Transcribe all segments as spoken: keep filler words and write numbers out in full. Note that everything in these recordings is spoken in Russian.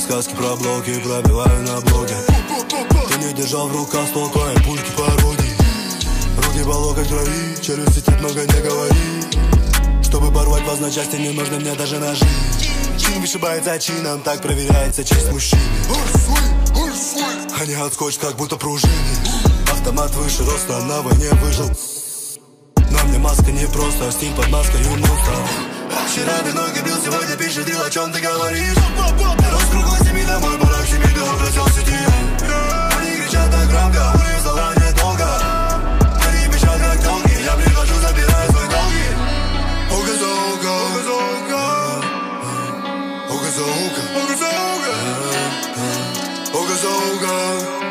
сказки про блоки, пробиваю на блоге. Ты не держал в руках спокойно, пульки пародии. Руки по локоть крови, челюсти тут много не говори. Чтобы порвать вас на части, не нужно мне даже ножи. Чин вышибается чином, так проверяется честь мужчины. А не отскочь, как будто пружины. Автомат выше роста, на войне выжил. Но мне маска не просто, стиль под маской и монстр. Вчера ты ноги бил, сегодня пишет, дел, о чем ты говоришь. Рос кругом семьи, домой, пора к себе, ты обратил в сети. Они кричат так громко, улиц слова недолго. Они пищат как долги, я прихожу, забираю свои долги. Око за око, око за око. Око за око, око за око. Око за око.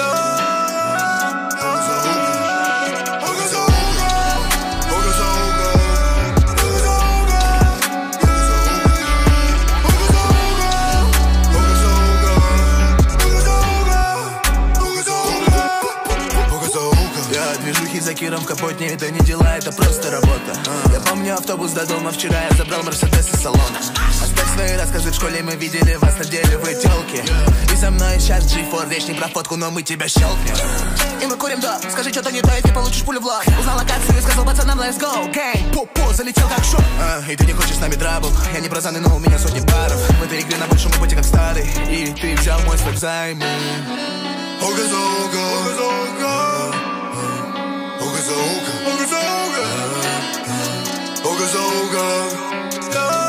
За Киром в капотне, это не дела, это просто работа. uh. Я помню автобус до дома, вчера я забрал Мерседес из салона. Оставь свои рассказы, в школе мы видели вас, на деле вы тёлки. И со мной сейчас джи фор, речь не про фотку, но мы тебя щелкнем. И мы курим, да, скажи что-то не то, если получишь пулю в лоб. Узнал локацию и сказал пацанам let's go. Gang, пу-пу, залетел как шоу. uh, И ты не хочешь с нами трабл, я не бразаны, но у меня сотни баров. В этой игре на большом пути как старый, и ты взял мой свой взаймы. Око за око, око за око. Око за око, око за око. Око за око.